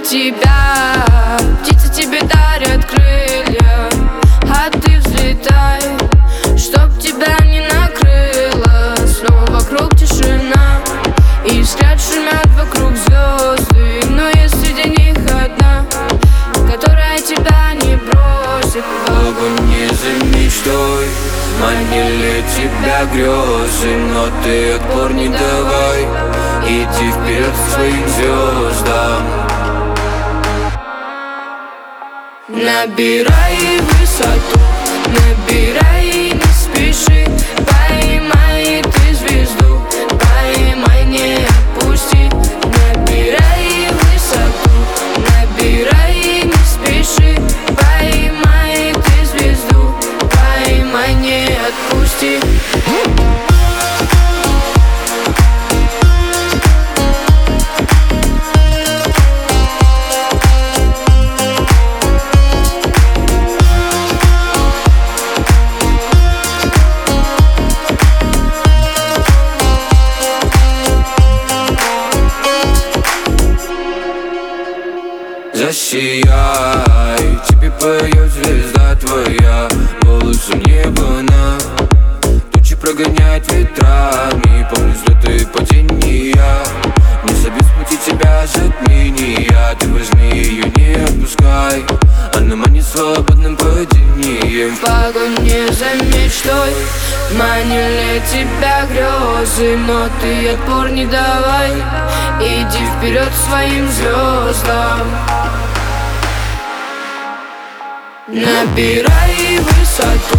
тебя. Птицы тебе дарят крылья, а ты взлетай, чтоб тебя не накрыло. Снова вокруг тишина, и взгляд шумят вокруг звезды. Но есть среди них одна, которая тебя не бросит. Погони за мечтой, манили тебя грезы, но ты отпор не давай, иди вперед к своим звездам. Набирай высоту, набирай, не спеши. Поймай ты звезду, поймай, не отпусти. Набирай высоту, набирай, не спеши. Поймай ты звезду, поймай, не отпусти. Засияй, тебе поет звезда твоя, голосом неба она тучи прогоняет ветрами. Помню взлеты и падения, не собьет с пути тебя затмения. Ты возьми ее, не отпускай, она манит свободным падением. В погоне за мечтой манили тебя грезы, но ты отпор не давай, иди вперед к своим звездам. Набирай высоту,